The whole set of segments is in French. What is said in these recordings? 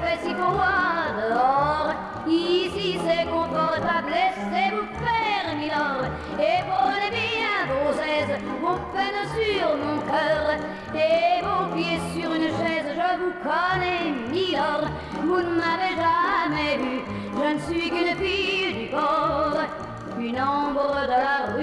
fait si froid dehors. Ici c'est confortable, laissez-vous faire, milord. Et prenez bien vos aises, vos peines sur mon cœur. Et vos pieds sur une chaise, je vous connais, milord. Vous ne m'avez jamais vu, je ne suis qu'une fille du port, une ombre de la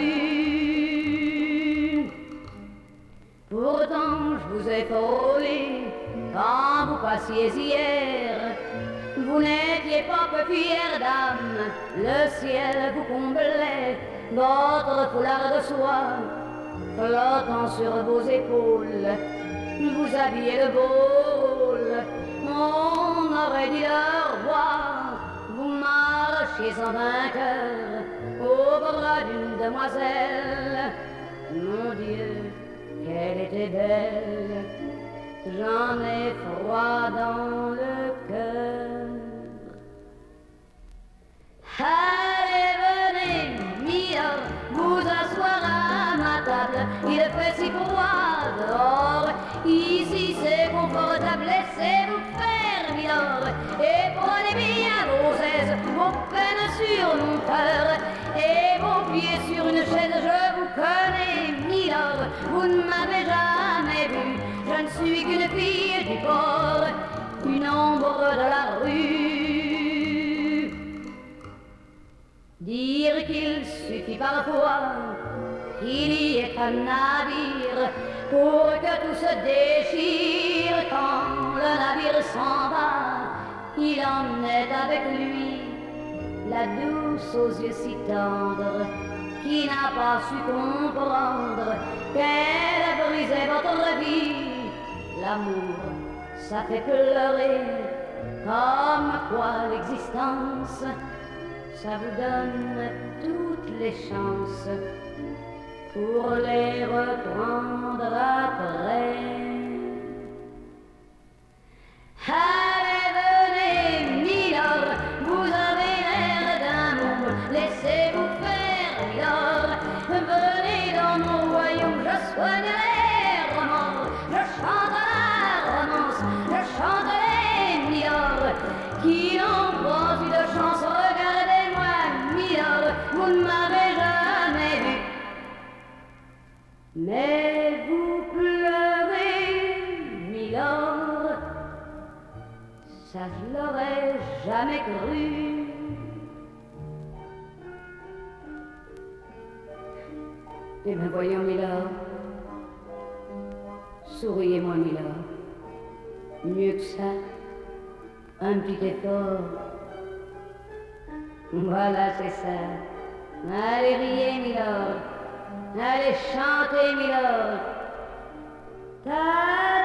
rue. Pourtant je vous ai frôlé quand vous passiez hier. Vous n'étiez pas peu fière d'âme, le ciel vous comblait, votre foulard de soie flottant sur vos épaules, vous aviez le beau rôle, on aurait dit le roi. Vous marchiez sans vainqueur au bras d'une demoiselle. Mon Dieu, qu'elle était belle, j'en ai froid dans le cœur. Allez, venez, milord, vous asseoir à ma table. Il fait si froid dehors, ici c'est confortable. Laissez-vous faire, milord, et prenez bien vos aises, vos peines sur mon cœur, et vos pieds sur une chaise. Je vous connais, milord, vous ne m'avez jamais vu, je ne suis qu'une fille du port, une ombre de la rue. Dire qu'il suffit parfois qu'il y ait un navire pour que tout se déchire. Quand le navire s'en va, il emmenait avec lui la douce aux yeux si tendres, qui n'a pas su comprendre qu'elle brisait votre vie. L'amour, ça fait pleurer, comme quoi l'existence, ça vous donne toutes les chances pour les reprendre après. Allez, venez, milord, vous avez l'air d'amour, laissez-vous faire, milord. Venez dans mon royaume, je soigne les remords, je chante la romance, je chante les milords qui n'ont pas eu de chance. Regardez-moi, milord, vous ne m'avez jamais vu, mais vous pleurez, milord, ça je l'aurais jamais cru. Eh bien voyons, milord, souriez-moi, milord, mieux que ça, un petit effort. Voilà, c'est ça. Allez, riez, milord. Allez, chantez, milord. Ta